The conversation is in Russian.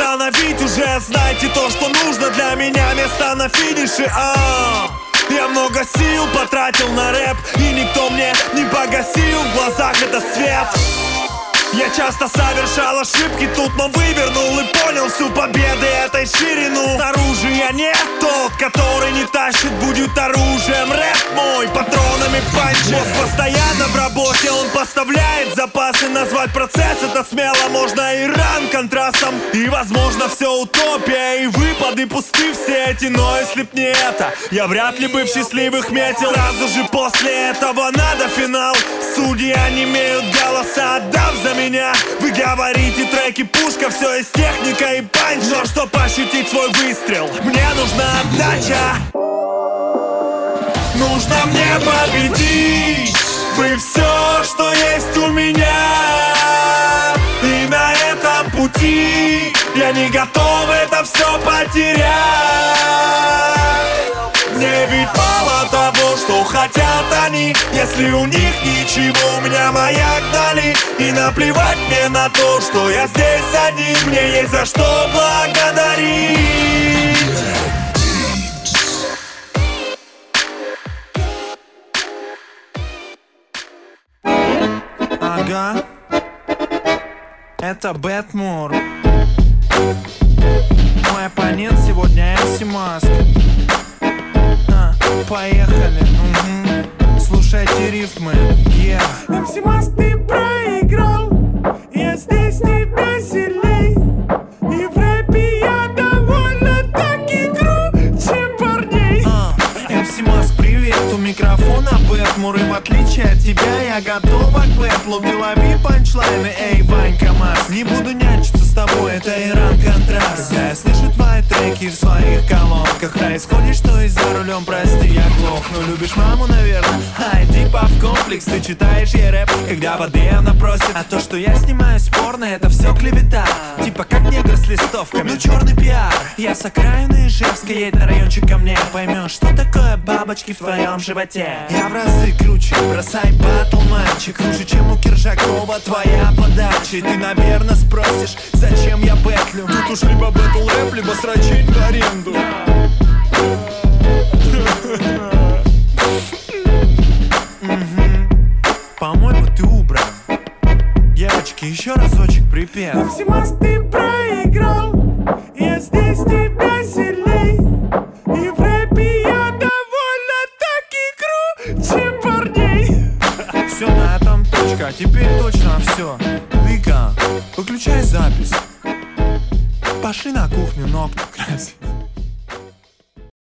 остановить уже. Знайте то, что нужно для меня, места на финише. Я много сил потратил на рэп, и никто мне не погасил в глазах этот свет. Я часто совершал ошибки тут, но вывернул и понял всю победу этой ширину. Снаружи я не тот, который не тащит, будет оружием. Рэп мой, патронами панчи. Мозг постоянно в работе, он поставляет запасы. Назвать процесс это смело можно Иран контрастом. И возможно все утопия, и выпады пусты все эти. Но если б не это, я вряд ли бы в счастливых метил. Сразу же после этого надо финал. Судьи онемеют, голоса отдав за меня. Вы говорите треки пушка, все есть техника и панч. Но чтоб ощутить свой выстрел, мне нужна отдача. Нужно мне победить. Вы все, что есть у меня. И на этом пути я не готов это все потерять. Мне ведь мало того, что хотят они. Если у них ничего, у меня маяк дали. И наплевать мне на то, что я здесь один. Мне есть за что благодарить. Ага, это Бэтмур. Мой оппонент сегодня MC Mask. Поехали, слушайте рифмы, MC Mask, ты проиграл. Я здесь тебя сильней. И в рэпе я довольно таки круче парней. MC Mask, привет, у микрофона Бэтмур. И в отличие от тебя я готова к бэтлу. Ты лови панчлайны, эй, Ванька Маск. Не буду нянчиться с тобой, это Иран контраст. Когда я слышу твои треки в своих колонках, происходит, что и за рулем, прости, я глохну. Любишь маму, наверное? Иди в комплекс, ты читаешь ей рэп, когда воды она просит. А то, что я снимаю спорно, это все клевета. Типа как негр с листовками, ну черный пиар. Я с окраины Ижевска, едь на райончик ко мне. Поймешь, что такое бабочки в твоем животе. Я в разы круче, бросай батл, мальчик. Хуже, чем у Киржакова твоя подача. И ты, наверное, спросишь, зачем я бэтлю. Тут уж либо бэтл рэп, либо срачень в аренду. По-моему, ты убран. Девочки, еще разочек припев. MC Mask, ты проиграл. Я здесь тебя сильней. И в рэпе я довольно таки круче парней. Все на этом точка, теперь точно все. Вика, выключай запись. Пошли на кухню ногти красить.